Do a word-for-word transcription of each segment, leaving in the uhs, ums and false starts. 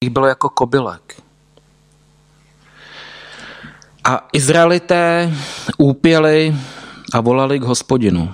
jich bylo jako kobylek. A Izraelité úpěli a volali k Hospodinu.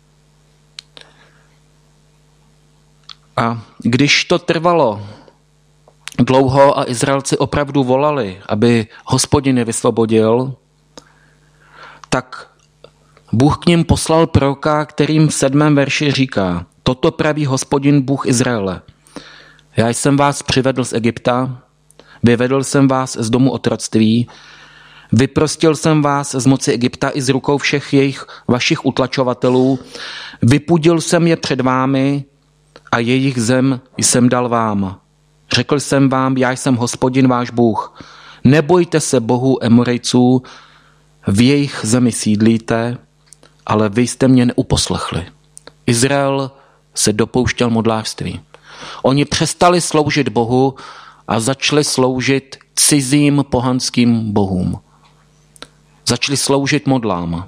A když to trvalo dlouho a Izraelci opravdu volali, aby Hospodin je vysvobodil, tak Bůh k ním poslal proroka, kterým v sedmém verši říká: Toto praví Hospodin Bůh Izraele. Já jsem vás přivedl z Egypta, vyvedl jsem vás z domu otroctví, vyprostil jsem vás z moci Egypta i z rukou všech jejich vašich utlačovatelů, vypudil jsem je před vámi a jejich zem jsem dal vám. Řekl jsem vám, já jsem Hospodin váš Bůh. Nebojte se bohů Emorejců, v jejich zemi sídlíte, ale vy jste mě neuposlechli. Izrael se dopouštěl modlářství. Oni přestali sloužit Bohu a začali sloužit cizím pohanským bohům. Začali sloužit modlám.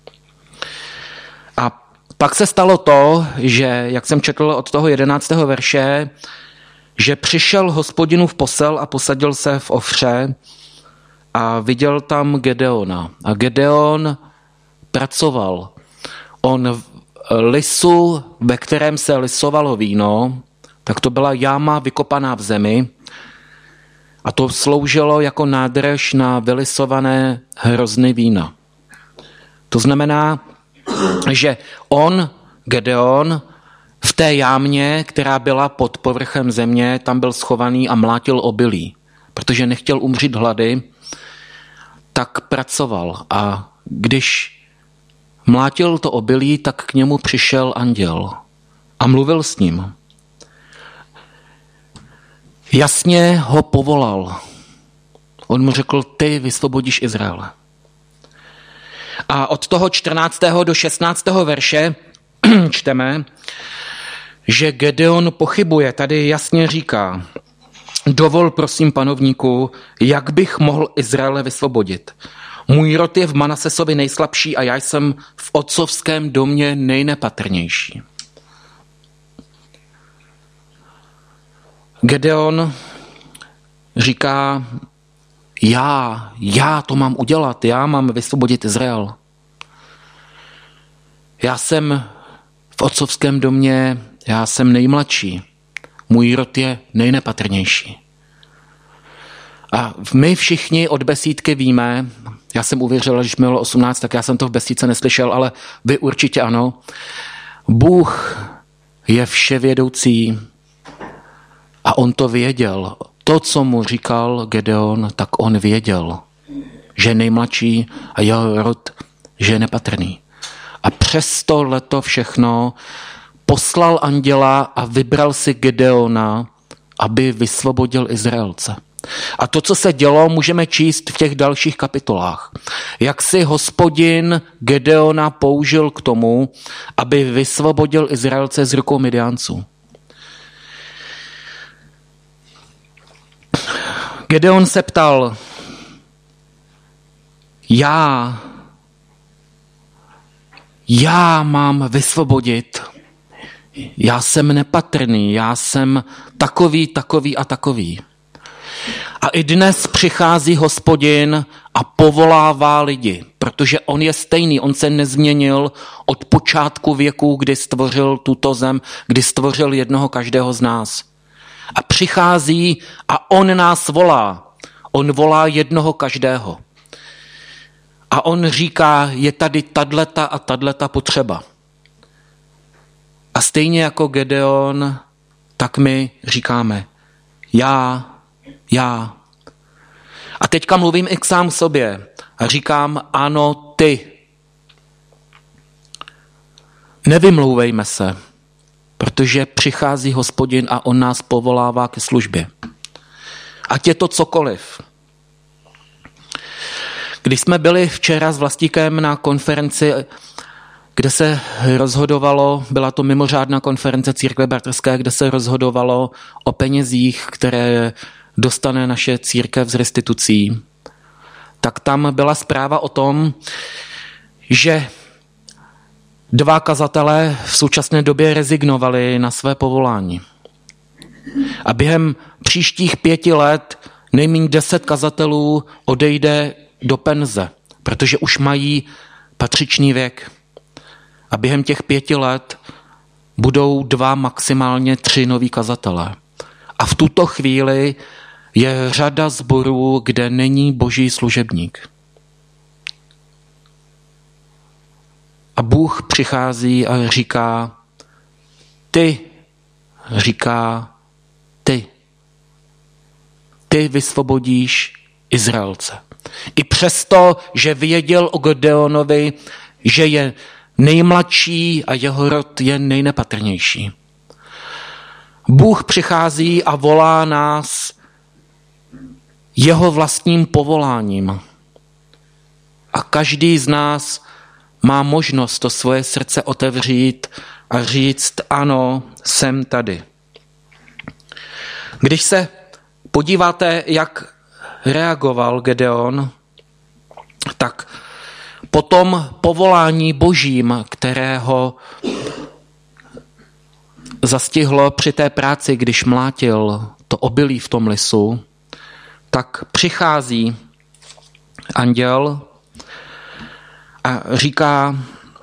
A pak se stalo to, že, jak jsem četl od toho jedenáctého verše, že přišel Hospodinův posel a posadil se v Ofře a viděl tam Gedeona. A Gedeon pracoval. On v lisu, ve kterém se lisovalo víno, tak to byla jáma vykopaná v zemi a to sloužilo jako nádrž na vylisované hrozny vína. To znamená, že on, Gedeon, v té jámě, která byla pod povrchem země, tam byl schovaný a mlátil obilí, protože nechtěl umřít hlady, tak pracoval. A když mlátil to obilí, tak k němu přišel anděl a mluvil s ním. Jasně ho povolal. On mu řekl, ty vysvobodíš Izraele. A od toho čtrnáctého do šestnáctého verše čteme, že Gedeon pochybuje. Tady jasně říká, dovol prosím panovníku, jak bych mohl Izraele vysvobodit. Můj rod je v Manasesovi nejslabší a já jsem v otcovském domě nejnepatrnější. Gedeon říká, já, já to mám udělat, já mám vysvobodit Izrael. Já jsem v otcovském domě, já jsem nejmladší, můj rod je nejnepatrnější. A my všichni od besídky víme, já jsem uvěřil, když mi bylo osmnáct, tak já jsem to v besídce neslyšel, ale vy určitě ano. Bůh je vševědoucí a on to věděl. To, co mu říkal Gedeon, tak on věděl, že je nejmladší a jeho rod, že je nepatrný. A přes tohleto všechno poslal anděla a vybral si Gedeona, aby vysvobodil Izraelce. A to, co se dělo, můžeme číst v těch dalších kapitolách. Jak si Hospodin Gedeona použil k tomu, aby vysvobodil Izraelce z rukou Midianců. Gedeon se ptal, já, já mám vysvobodit, já jsem nepatrný, já jsem takový, takový a takový. A i dnes přichází Hospodin a povolává lidi, protože on je stejný, on se nezměnil od počátku věku, kdy stvořil tuto zem, kdy stvořil jednoho každého z nás. A přichází a on nás volá. On volá jednoho každého. A on říká, je tady tadleta a tadleta potřeba. A stejně jako Gedeon, tak my říkáme, já, já. A teďka mluvím i k sám sobě a říkám, ano, ty. Nevymlouvejme se, protože přichází Hospodin a on nás povolává ke službě. Ať je to cokoliv. Když jsme byli včera s Vlastíkem na konferenci, kde se rozhodovalo, byla to mimořádná konference Církve bratrské, kde se rozhodovalo o penězích, které dostane naše církev z restitucí, tak tam byla zpráva o tom, že dva kazatelé v současné době rezignovali na své povolání. A během příštích pěti let nejméně deset kazatelů odejde do penze, protože už mají patřičný věk. A během těch pěti let budou dva, maximálně tři noví kazatelé. A v tuto chvíli je řada sborů, kde není boží služebník. A Bůh přichází a říká, ty, říká, ty. Ty vysvobodíš Izraelce. I přesto, že věděl o Gedeonovi, že je nejmladší a jeho rod je nejnepatrnější. Bůh přichází a volá nás jeho vlastním povoláním. A každý z nás má možnost to svoje srdce otevřít a říct, ano, jsem tady. Když se podíváte, jak reagoval Gedeon, tak po tom povolání božím, kterého zastihlo při té práci, když mlátil to obilí v tom lisu, tak přichází anděl a říká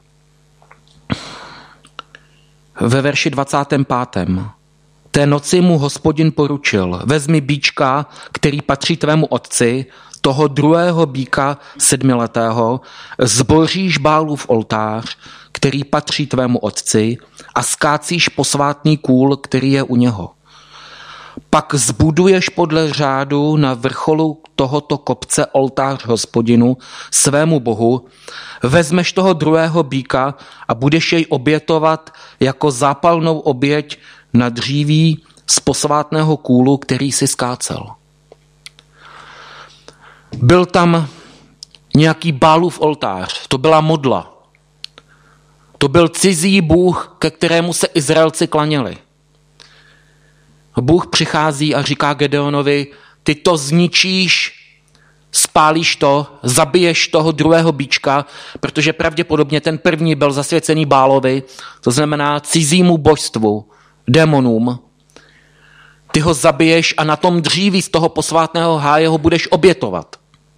ve verši dvacátém pátém Té noci mu Hospodin poručil, vezmi býčka, který patří tvému otci, toho druhého býka sedmiletého, zboříš Bálův oltář, který patří tvému otci, a skácíš posvátný kůl, který je u něho. Pak zbuduješ podle řádu na vrcholu tohoto kopce oltář Hospodinu, svému Bohu, vezmeš toho druhého býka a budeš jej obětovat jako zápalnou oběť na dříví z posvátného kůlu, který si skácel. Byl tam nějaký Bálův oltář, to byla modla. To byl cizí bůh, ke kterému se Izraelci klaněli. Bůh přichází a říká Gedeonovi, ty to zničíš, spálíš to, zabiješ toho druhého býčka, protože pravděpodobně ten první byl zasvěcený Bálovi, to znamená cizímu božstvu, démonům. Ty ho zabiješ a na tom dříví z toho posvátného háje ho budeš obětovat.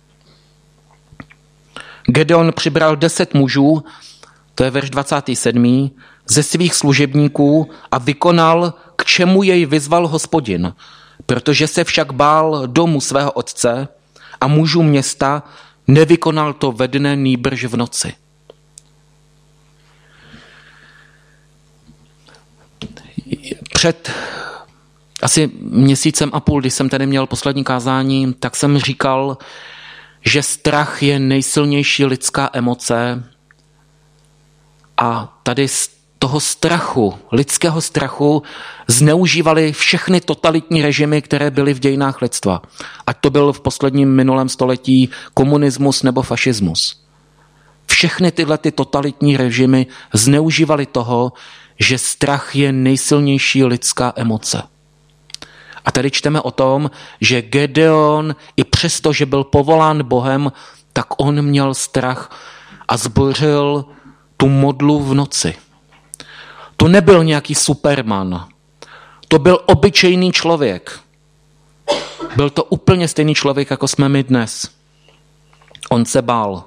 Gedeon přibral deset mužů, to je verš dvacátý sedmý ze svých služebníků a vykonal, k čemu jej vyzval Hospodin, protože se však bál domu svého otce a mužů města, nevykonal to ve dne nýbrž v noci. Před asi měsícem a půl, když jsem tady měl poslední kázání, tak jsem říkal, že strach je nejsilnější lidská emoce a tady z toho strachu, lidského strachu, zneužívali všechny totalitní režimy, které byly v dějinách lidstva. Ať to byl v posledním minulém století komunismus nebo fašismus. Všechny tyhle ty totalitní režimy zneužívali toho, že strach je nejsilnější lidská emoce. A tady čteme o tom, že Gedeon, i přesto, že byl povolán Bohem, tak on měl strach a zbořil tu modlu v noci. To nebyl nějaký superman. To byl obyčejný člověk. Byl to úplně stejný člověk, jako jsme my dnes. On se bál.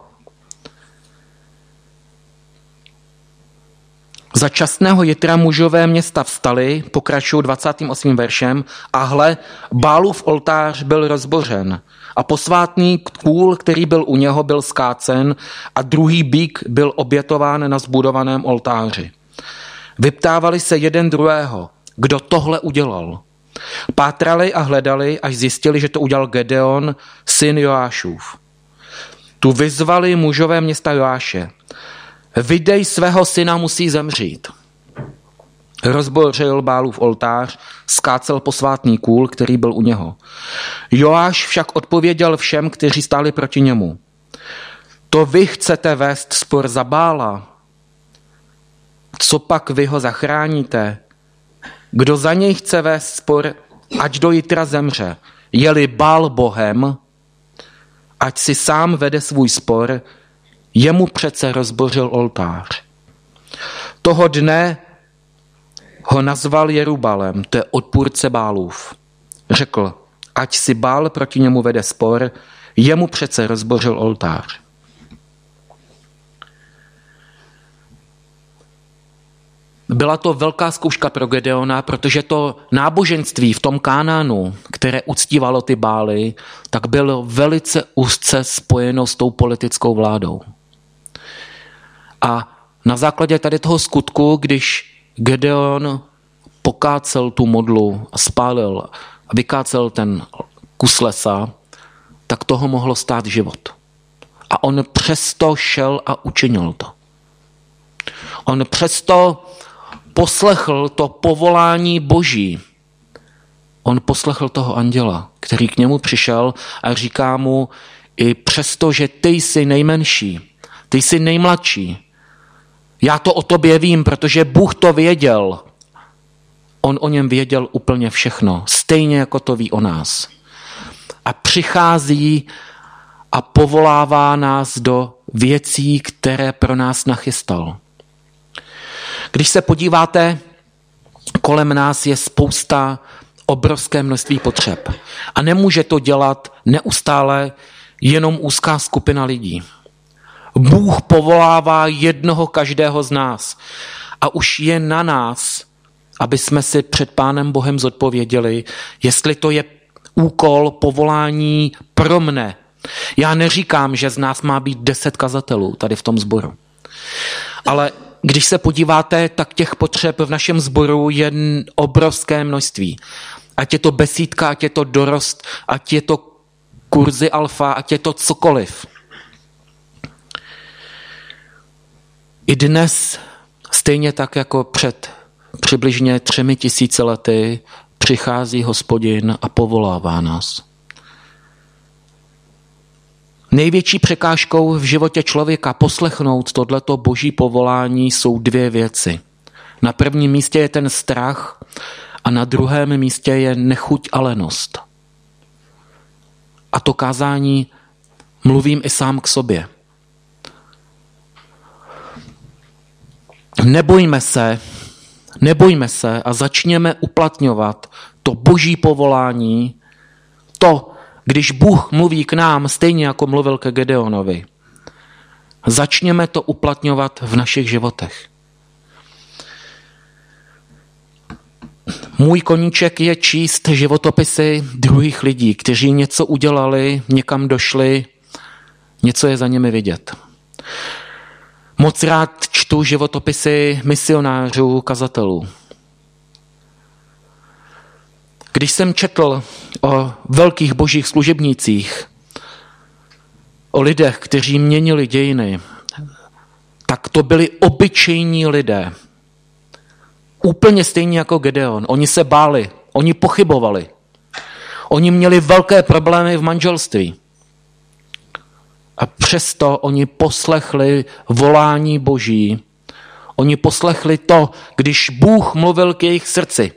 Za časného jitra mužové města vstali, pokračují dvacátým osmým veršem, a hle, Bálův oltář byl rozbořen a posvátný kůl, který byl u něho, byl skácen a druhý býk byl obětován na zbudovaném oltáři. Vyptávali se jeden druhého, kdo tohle udělal. Pátrali a hledali, až zjistili, že to udělal Gedeon, syn Joášův. Tu vyzvali mužové města Joáše. Vydej svého syna, musí zemřít. Rozbořil Bálův oltář, skácel posvátný kůl, který byl u něho. Joáš však odpověděl všem, kteří stáli proti němu. To vy chcete vést spor za Bála? Co pak vy ho zachráníte? Kdo za něj chce vést spor, ať do jitra zemře. Je-li Bál Bohem, ať si sám vede svůj spor, jemu přece rozbořil oltář. Toho dne ho nazval Jerubálem, to je odpůrce Bálův. Řekl, ať si Bál proti němu vede spor, jemu přece rozbořil oltář. Byla to velká zkouška pro Gedeona, protože to náboženství v tom Kánánu, které uctívalo ty Bály, tak bylo velice úzce spojeno s tou politickou vládou. A na základě tady toho skutku, když Gedeon pokácel tu modlu a spálil a vykácel ten kus lesa, tak toho mohlo stát život. A on přesto šel a učinil to. On přesto poslechl to povolání Boží. On poslechl toho anděla, který k němu přišel a říká mu, i přesto, že ty jsi nejmenší, ty jsi nejmladší, já to o tobě vím, protože Bůh to věděl. On o něm věděl úplně všechno, stejně jako to ví o nás. A přichází a povolává nás do věcí, které pro nás nachystal. Když se podíváte, kolem nás je spousta, obrovské množství potřeb. A nemůže to dělat neustále jenom úzká skupina lidí. Bůh povolává jednoho každého z nás. A už je na nás, aby jsme si před Pánem Bohem zodpověděli, jestli to je úkol, povolání pro mne. Já neříkám, že z nás má být deset kazatelů tady v tom sboru. Ale když se podíváte, tak těch potřeb v našem sboru je obrovské množství. Ať je to besídka, ať je to dorost, ať je to kurzy alfa, ať je to cokoliv. I dnes, stejně tak jako před přibližně třemi tisíci lety, přichází Hospodin a povolává nás. Největší překážkou v životě člověka poslechnout tohleto boží povolání jsou dvě věci. Na prvním místě je ten strach a na druhém místě je nechuť a lenost. A to kázání mluvím i sám k sobě. Nebojme se, nebojme se a začněme uplatňovat to boží povolání, to, když Bůh mluví k nám, stejně jako mluvil ke Gedeonovi. Začněme to uplatňovat v našich životech. Můj koníček je číst životopisy druhých lidí, kteří něco udělali, někam došli, něco je za nimi vidět. Moc rád čtu životopisy misionářů, kazatelů. Když jsem četl o velkých božích služebnících, o lidech, kteří měnili dějiny, tak to byli obyčejní lidé. Úplně stejně jako Gedeon. Oni se báli, oni pochybovali. Oni měli velké problémy v manželství. A přesto oni poslechli volání Boží. Oni poslechli to, když Bůh mluvil k jejich srdci.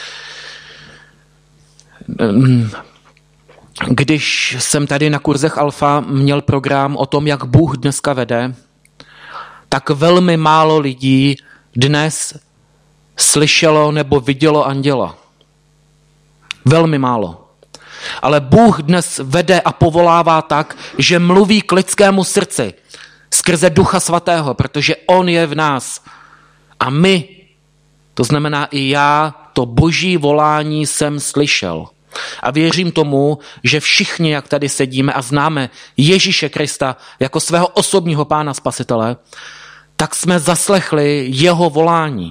Když jsem tady na kurzech Alfa měl program o tom, jak Bůh dneska vede, tak velmi málo lidí dnes slyšelo nebo vidělo anděla. Velmi málo. Ale Bůh dnes vede a povolává tak, že mluví k lidskému srdci skrze Ducha Svatého, protože on je v nás. A my, to znamená i já, to boží volání jsem slyšel. A věřím tomu, že všichni, jak tady sedíme a známe Ježíše Krista jako svého osobního pána spasitele, tak jsme zaslechli jeho volání.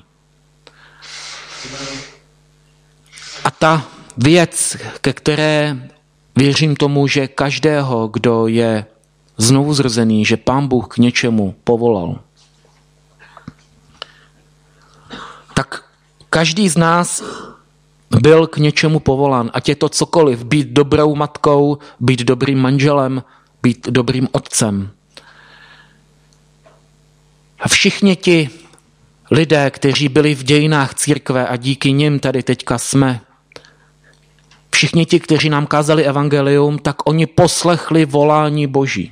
A ta věc, ke které věřím tomu, že každého, kdo je znovu zrozený, že Pán Bůh k něčemu povolal, tak každý z nás byl k něčemu povolán, ať je to cokoliv, být dobrou matkou, být dobrým manželem, být dobrým otcem. A všichni ti lidé, kteří byli v dějinách církve a díky nim tady teďka jsme, všichni ti, kteří nám kázali evangelium, tak oni poslechli volání Boží.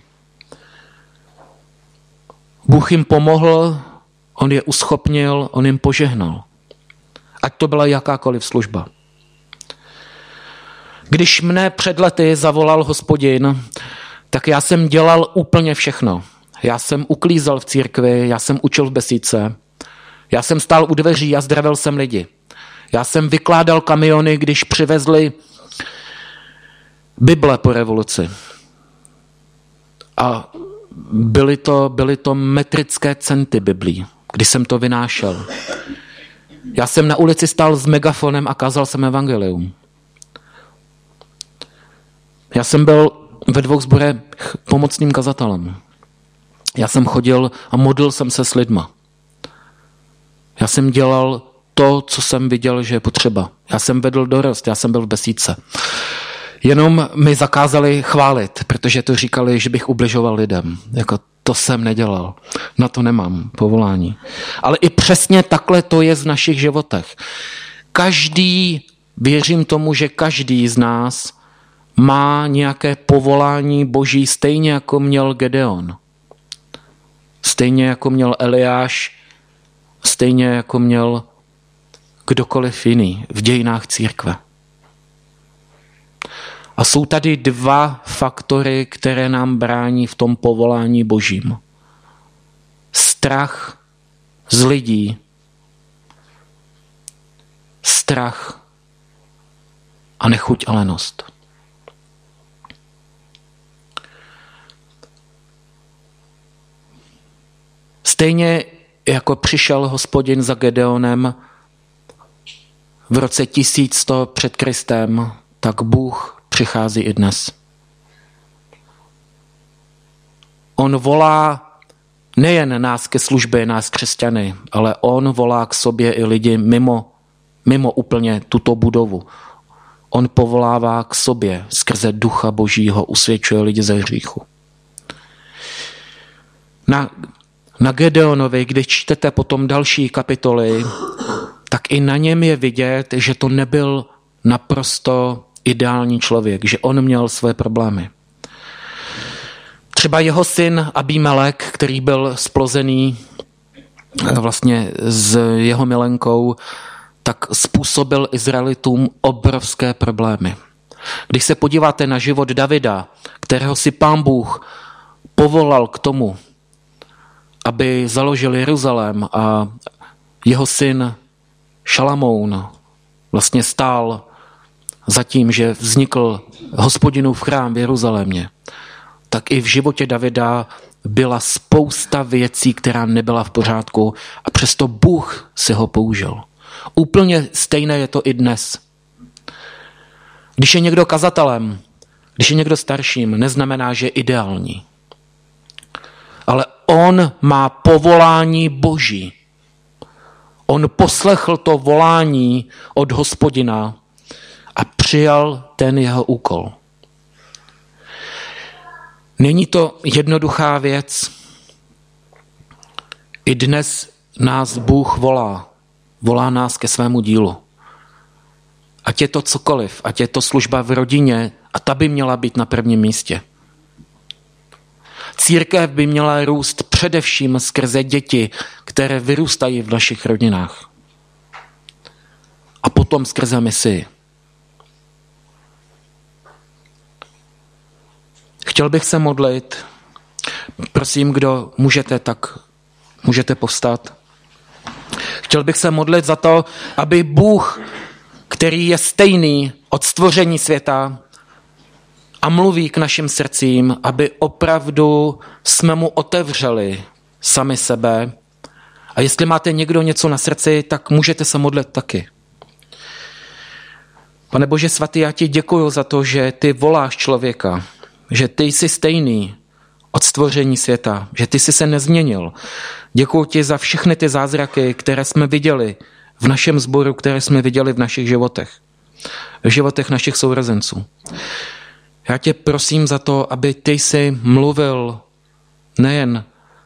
Bůh jim pomohl, on je uschopnil, on jim požehnal. Ať to byla jakákoliv služba. Když mne před lety zavolal Hospodin, tak já jsem dělal úplně všechno. Já jsem uklízel v církvi, já jsem učil v besídce, já jsem stál u dveří a zdravil jsem lidi. Já jsem vykládal kamiony, když přivezli Bible po revoluci. A byly to, byly to metrické centy Biblí, když jsem to vynášel. Já jsem na ulici stál s megafonem a kázal jsem evangelium. Já jsem byl ve dvou sborech pomocným kazatelem. Já jsem chodil a modlil jsem se s lidma. Já jsem dělal to, co jsem viděl, že je potřeba. Já jsem vedl dorost, já jsem byl v besídce. Jenom mi zakázali chválit, protože to říkali, že bych ubližoval lidem. Jako to jsem nedělal. Na to nemám povolání. Ale i přesně takhle to je v našich životech. Každý, věřím tomu, že každý z nás má nějaké povolání Boží, stejně jako měl Gedeon. Stejně jako měl Eliáš, stejně jako měl kdokoliv jiný v dějinách církve. A jsou tady dva faktory, které nám brání v tom povolání Božím. Strach z lidí, strach a nechuť a lenost. Stejně jako přišel Hospodin za Gedeonem v roce tisíc sto před Kristem, tak Bůh přichází i dnes. On volá nejen nás ke službě, nás křesťany, ale on volá k sobě i lidi mimo, mimo úplně tuto budovu. On povolává k sobě skrze Ducha Božího, usvědčuje lidi ze hříchu. Na, na Gedeonovi, když čtete potom další kapitoly, tak i na něm je vidět, že to nebyl naprosto ideální člověk, že on měl své problémy. Třeba jeho syn Abimelek, který byl splozený vlastně s jeho milenkou, tak způsobil Izraelitům obrovské problémy. Když se podíváte na život Davida, kterého si Pán Bůh povolal k tomu, aby založil Jeruzalém, a jeho syn Šalamoun vlastně stál za tím, že vznikl Hospodinův chrám v Jeruzalémě, tak i v životě Davida byla spousta věcí, která nebyla v pořádku, a přesto Bůh si ho použil. Úplně stejné je to i dnes. Když je někdo kazatelem, když je někdo starším, neznamená, že je ideální. Ale on má povolání Boží. On poslechl to volání od Hospodina a přijal ten jeho úkol. Není to jednoduchá věc. I dnes nás Bůh volá. Volá nás ke svému dílu. Ať je to cokoliv, ať je to služba v rodině, a ta by měla být na prvním místě. Církev by měla růst především skrze děti, které vyrůstají v našich rodinách. A potom skrze misi. Chtěl bych se modlit. Prosím, kdo můžete, tak můžete povstat. Chtěl bych se modlit za to, aby Bůh, který je stejný od stvoření světa a mluví k našim srdcím, aby opravdu jsme mu otevřeli sami sebe. A jestli máte někdo něco na srdci, tak můžete se modlit taky. Pane Bože svatý, já ti děkuju za to, že ty voláš člověka, že ty jsi stejný od stvoření světa, že ty jsi se nezměnil. Děkuju ti za všechny ty zázraky, které jsme viděli v našem sboru, které jsme viděli v našich životech, v životech našich sourozenců. Já tě prosím za to, aby ty jsi mluvil nejen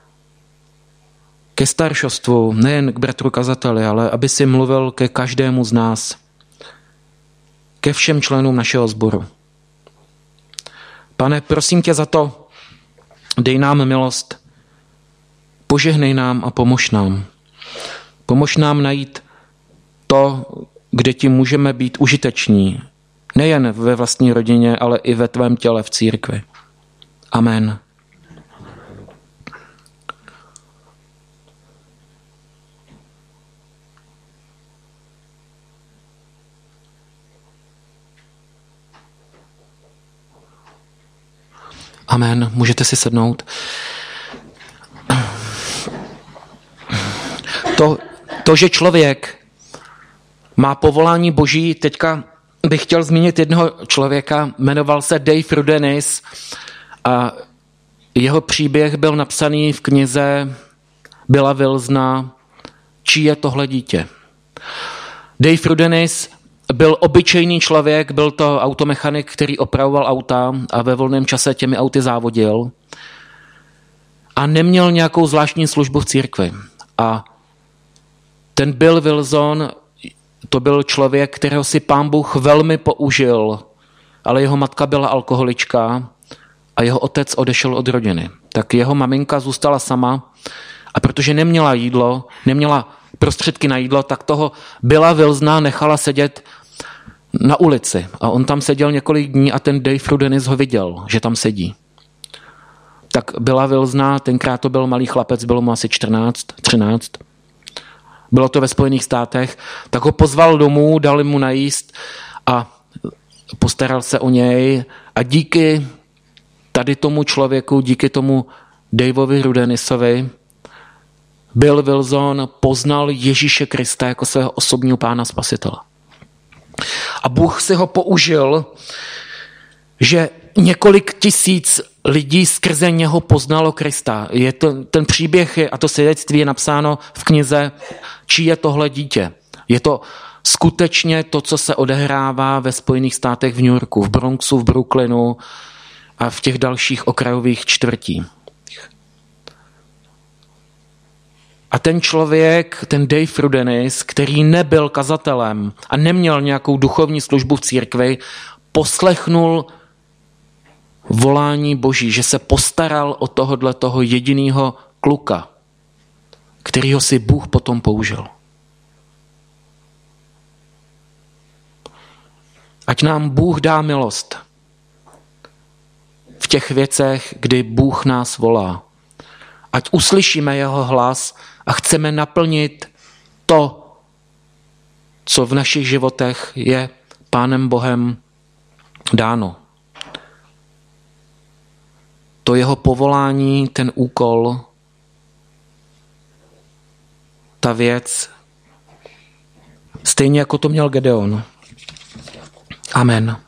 ke staršostvu, nejen k bratru kazateli, ale aby si mluvil ke každému z nás, ke všem členům našeho sboru. Pane, prosím tě za to, dej nám milost, požehnej nám a pomož nám. Pomož nám najít to, kde ti můžeme být užiteční. Nejen ve vlastní rodině, ale i ve tvém těle v církvi. Amen. Amen. Můžete si sednout. To, to, že člověk má povolání Boží, teďka bych chtěl zmínit jednoho člověka, jmenoval se Dave Rudenis a jeho příběh byl napsaný v knize Billa Wilsona Čí je tohle dítě. Dave Rudenis byl obyčejný člověk, byl to automechanik, který opravoval auta a ve volném čase těmi auty závodil a neměl nějakou zvláštní službu v církvi. A ten Bill Wilson, to byl člověk, kterého si Pán Bůh velmi použil, ale jeho matka byla alkoholička a jeho otec odešel od rodiny. Tak jeho maminka zůstala sama a protože neměla jídlo, neměla prostředky na jídlo, tak toho Billa Wilsona nechala sedět na ulici. A on tam seděl několik dní a ten Dave Rudenis ho viděl, že tam sedí. Tak Billa Wilsona, tenkrát to byl malý chlapec, bylo mu asi čtrnáct, třináct. Bylo to ve Spojených státech, tak ho pozval domů, dal mu najíst a postaral se o něj a díky tady tomu člověku, díky tomu Daveovi Rudenisovi, Bill Wilson poznal Ježíše Krista jako svého osobního pána spasitele. A Bůh si ho použil, že několik tisíc lidí skrze něho poznalo Krista. Je to, ten příběh je, a to svědectví je napsáno v knize Čí je tohle dítě. Je to skutečně to, co se odehrává ve Spojených státech v New Yorku, v Bronxu, v Brooklynu a v těch dalších okrajových čtvrtích. A ten člověk, ten Dave Rudenis, který nebyl kazatelem a neměl nějakou duchovní službu v církvi, poslechnul volání Boží, že se postaral o tohodle toho jediného kluka, kterýho si Bůh potom použil. Ať nám Bůh dá milost v těch věcech, kdy Bůh nás volá. Ať uslyšíme jeho hlas a chceme naplnit to, co v našich životech je Pánem Bohem dáno. To jeho povolání, ten úkol, ta věc, stejně jako to měl Gedeon. Amen.